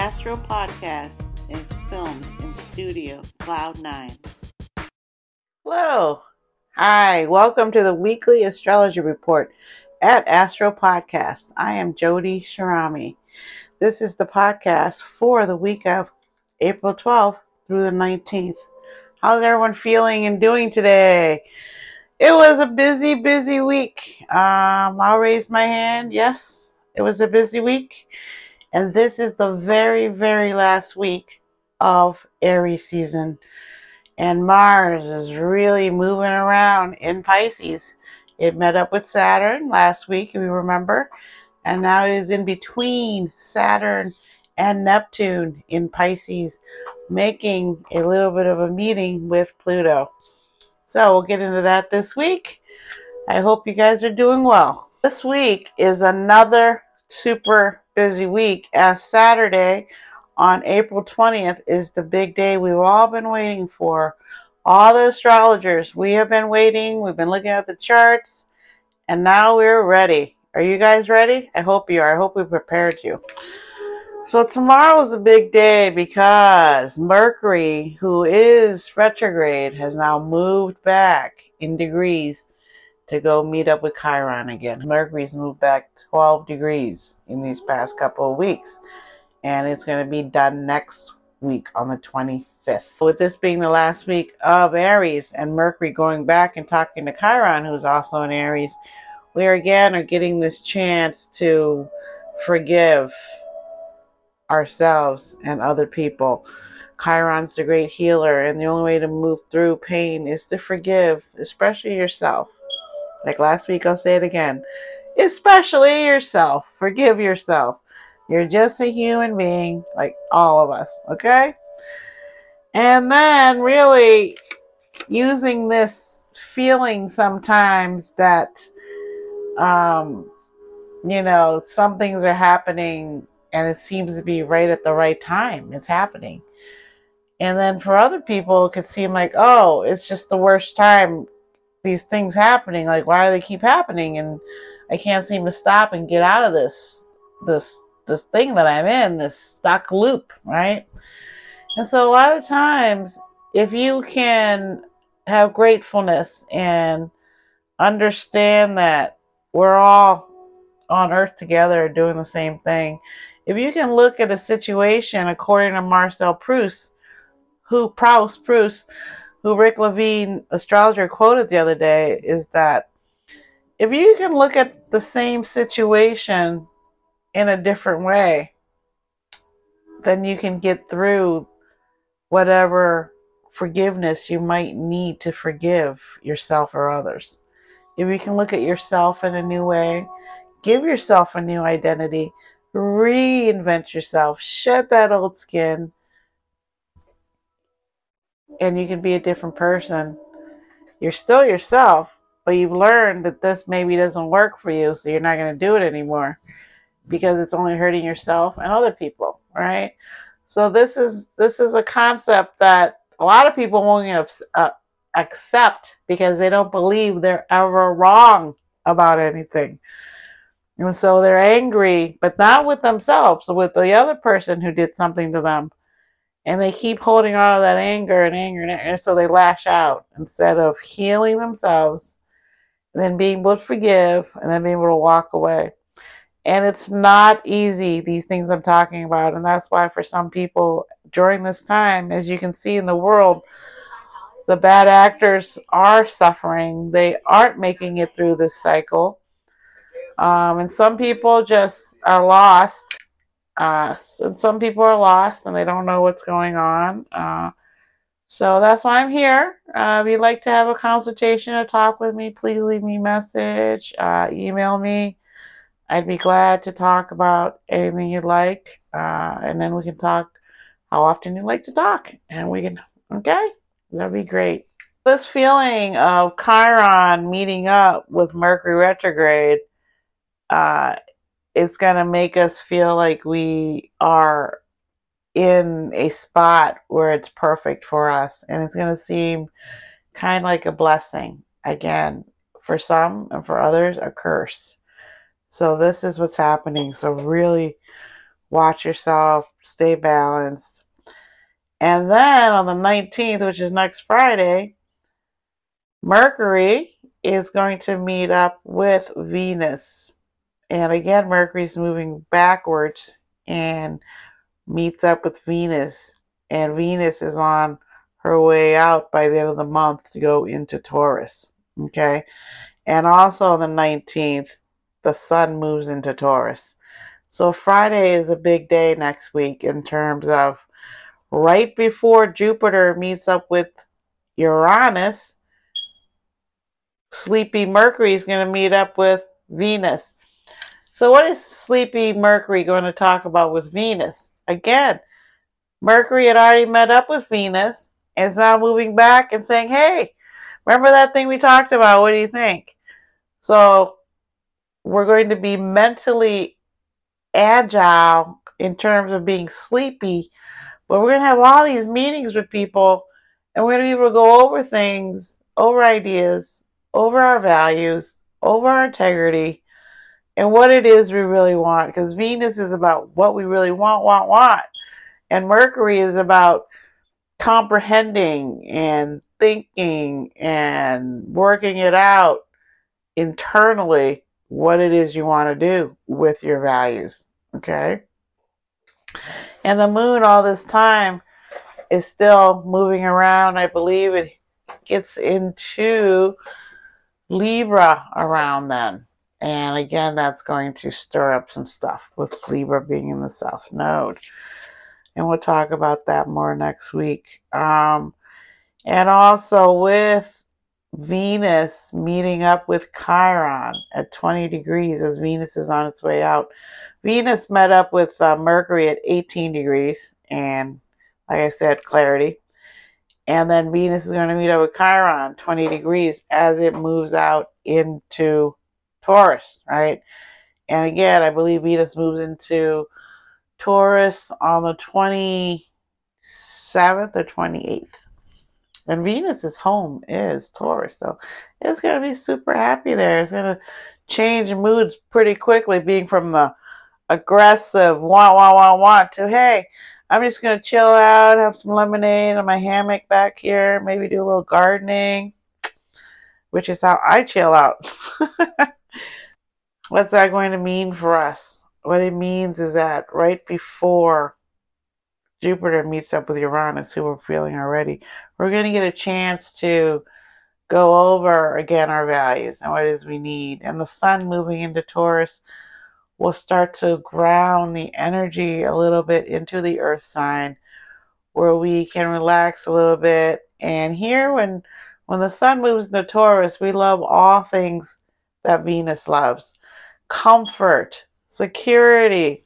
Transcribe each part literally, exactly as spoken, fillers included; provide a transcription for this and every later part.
Astro Podcast is filmed in Studio Cloud nine. Hello. Hi. Welcome to the weekly astrology report at Astro Podcast. I am Jody Shirami. This is the podcast for the week of April twelfth through the nineteenth. How's everyone feeling and doing today? It was a busy, busy week. Um, I'll raise my hand. Yes, it was a busy week. And this is the very, very last week of Aries season. And Mars is really moving around in Pisces. It met up with Saturn last week, if you remember. And now it is in between Saturn and Neptune in Pisces, making a little bit of a meeting with Pluto. So we'll get into that this week. I hope you guys are doing well. This week is another super busy week, as Saturday on April twentieth is the big day we've all been waiting for. All the astrologers, we have been waiting. We've been looking at the charts, and now we're ready. Are you guys ready? I hope you are. I hope we prepared you. So tomorrow is a big day because Mercury, who is retrograde, has now moved back in degrees to go meet up with Chiron again. Mercury's moved back twelve degrees in these past couple of weeks, and it's going to be done next week on the twenty-fifth. With this being the last week of Aries and Mercury going back and talking to Chiron, who's also in Aries, we are again are getting this chance to forgive ourselves and other people. Chiron's the great healer, and the only way to move through pain is to forgive, especially yourself. Like last week, I'll say it again. Especially yourself. Forgive yourself. You're just a human being like all of us, okay? And then really using this feeling sometimes that, um, you know, some things are happening and it seems to be right at the right time. It's happening. And then for other people, it could seem like, oh, it's just the worst time. These things happening, like why do they keep happening, and I can't seem to stop and get out of this this this thing that I'm in, this stuck loop, right? And so a lot of times, if you can have gratefulness and understand that we're all on earth together doing the same thing, if you can look at a situation according to Marcel Proust, who Proust Proust who Rick Levine, astrologer, quoted the other day, is that if you can look at the same situation in a different way, then you can get through whatever forgiveness you might need to forgive yourself or others. If you can look at yourself in a new way, give yourself a new identity, reinvent yourself, shed that old skin, and you can be a different person. You're still yourself, but you've learned that this maybe doesn't work for you, so you're not going to do it anymore because it's only hurting yourself and other people, right? So this is this is a concept that a lot of people won't even uh, accept because they don't believe they're ever wrong about anything. And so they're angry, but not with themselves, with the other person who did something to them. And they keep holding on to that anger and anger, and anger, and so they lash out instead of healing themselves, and then being able to forgive, and then being able to walk away. And it's not easy, these things I'm talking about, and that's why for some people during this time, as you can see in the world, the bad actors are suffering. They aren't making it through this cycle. Um, and some people just are lost. Uh, and some people are lost and they don't know what's going on. Uh, so that's why I'm here. Uh, if you'd like to have a consultation or talk with me, please leave me a message. Uh, email me. I'd be glad to talk about anything you'd like. Uh, and then we can talk how often you'd like to talk. And we can, okay? That'd be great. This feeling of Chiron meeting up with Mercury retrograde, uh, it's going to make us feel like we are in a spot where it's perfect for us. And it's going to seem kind of like a blessing. Again, for some and for others, a curse. So this is what's happening. So really watch yourself. stay balanced. And then on the nineteenth, which is next Friday, Mercury is going to meet up with Venus. And again, Mercury's moving backwards and meets up with Venus. And Venus is on her way out by the end of the month to go into Taurus. Okay? And also on the nineteenth, the Sun moves into Taurus. So Friday is a big day next week in terms of right before Jupiter meets up with Uranus, sleepy Mercury is going to meet up with Venus. So what is sleepy Mercury going to talk about with Venus? Again, Mercury had already met up with Venus and is now moving back and saying, hey, remember that thing we talked about? What do you think? So we're going to be mentally agile in terms of being sleepy, but we're going to have all these meetings with people and we're going to be able to go over things, over ideas, over our values, over our integrity, and what it is we really want. Because Venus is about what we really want, want, want. And Mercury is about comprehending and thinking and working it out internally what it is you want to do with your values. Okay? And the moon all this time is still moving around. I believe it gets into Libra around then. And again, that's going to stir up some stuff with Libra being in the South Node. And we'll talk about that more next week. Um, and also with Venus meeting up with Chiron at twenty degrees as Venus is on its way out. Venus met up with uh, Mercury at eighteen degrees. And like I said, clarity. And then Venus is going to meet up with Chiron, twenty degrees, as it moves out into Taurus, right? And again, I believe Venus moves into Taurus on the twenty-seventh or twenty-eighth. And Venus's home is Taurus, so it's going to be super happy there. It's going to change moods pretty quickly, being from the aggressive want, want, want, want to, hey, I'm just going to chill out, have some lemonade on my hammock back here, maybe do a little gardening, which is how I chill out. What's that going to mean for us? What it means is that right before Jupiter meets up with Uranus, who we're feeling already, we're going to get a chance to go over again our values and what it is we need. And the Sun moving into Taurus will start to ground the energy a little bit into the Earth sign, where we can relax a little bit. And here, when when the Sun moves into Taurus, we love all things that Venus loves: comfort, security,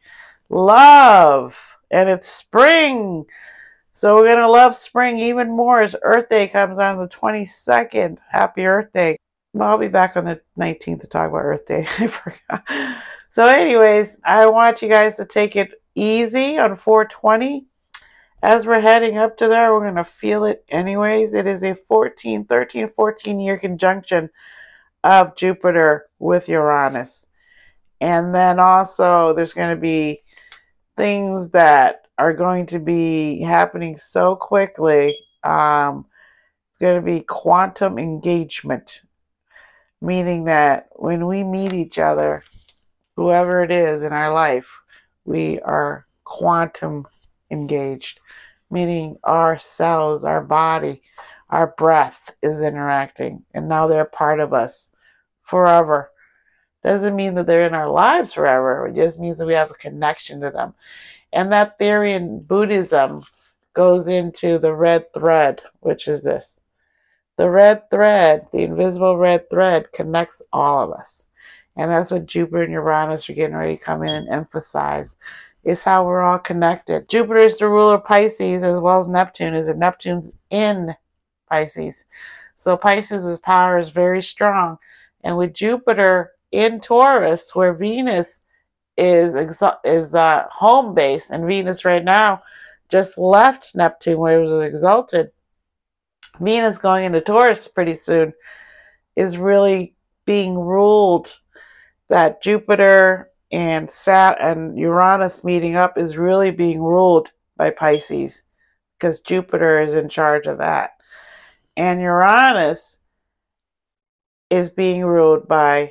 love, and it's spring. So we're going to love spring even more as Earth Day comes on the twenty-second. Happy Earth Day. Well, I'll be back on the nineteenth to talk about Earth Day. I forgot. So anyways, I want you guys to take it easy on four twenty. As we're heading up to there, we're going to feel it anyways. It is a fourteen, thirteen, fourteen year conjunction of Jupiter with Uranus. And then also there's going to be things that are going to be happening so quickly. Um, it's going to be quantum engagement, meaning that when we meet each other, whoever it is in our life, we are quantum engaged, meaning our cells, our body, our breath is interacting, and now they're part of us forever. Doesn't mean that they're in our lives forever. It just means that we have a connection to them. And that theory in Buddhism goes into the red thread, which is this. The red thread, the invisible red thread, connects all of us. And that's what Jupiter and Uranus are getting ready to come in and emphasize. It's how we're all connected. Jupiter is the ruler of Pisces, as well as Neptune is, and Neptune's in Pisces. So Pisces' power is very strong. And with Jupiter in Taurus, where Venus is is uh, home base, and Venus right now just left Neptune where it was exalted. Venus going into Taurus pretty soon is really being ruled that Jupiter And Sat and Uranus meeting up is really being ruled by Pisces because Jupiter is in charge of that. And Uranus is being ruled by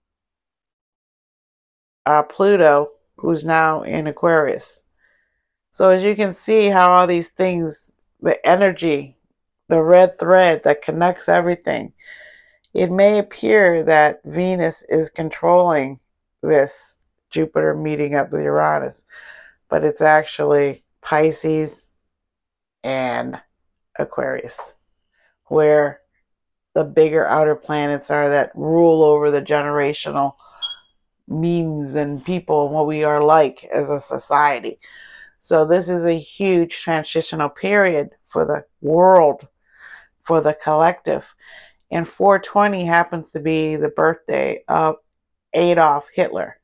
uh, Pluto, who's now in Aquarius. So as you can see how all these things, the energy, the red thread that connects everything, it may appear that Venus is controlling this Jupiter meeting up with Uranus, but it's actually Pisces and Aquarius, where the bigger outer planets are that rule over the generational memes and people and what we are like as a society. So this is a huge transitional period for the world, for the collective. And four twenty happens to be the birthday of Adolf Hitler.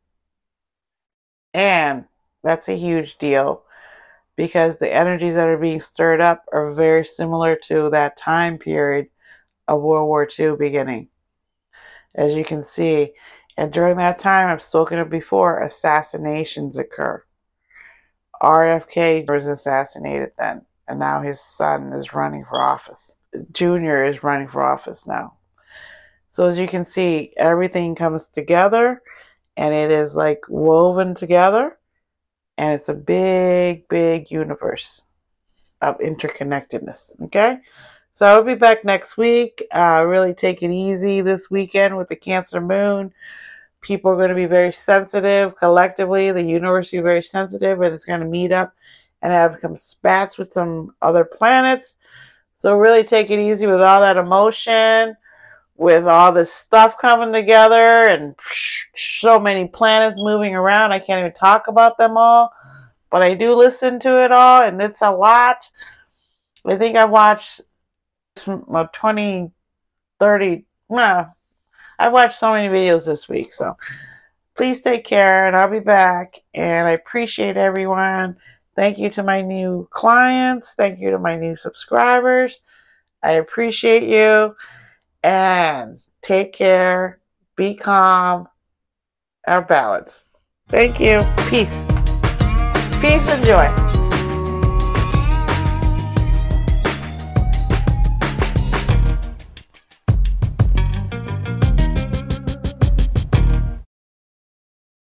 And that's a huge deal because the energies that are being stirred up are very similar to that time period of World War Two beginning. As you can see, and during that time, I've spoken of before, assassinations occur. R F K was assassinated then, and now his son is running for office. Junior is running for office now. So as you can see, everything comes together, and it is like woven together, and it's a big, big universe of interconnectedness, okay? So I'll be back next week. Uh, really take it easy this weekend with the Cancer moon. People are going to be very sensitive collectively. The universe will be very sensitive, and it's going to meet up and have some spats with some other planets. So really take it easy with all that emotion, with all this stuff coming together, and so many planets moving around. I can't even talk about them all, but I do listen to it all, and it's a lot. I think I watched twenty, thirty, well, I watched so many videos this week, so please take care, and I'll be back, and I appreciate everyone. Thank you to my new clients. Thank you to my new subscribers. I appreciate you, and take care. Be calm. Our balance. Thank you. Peace. Peace and joy.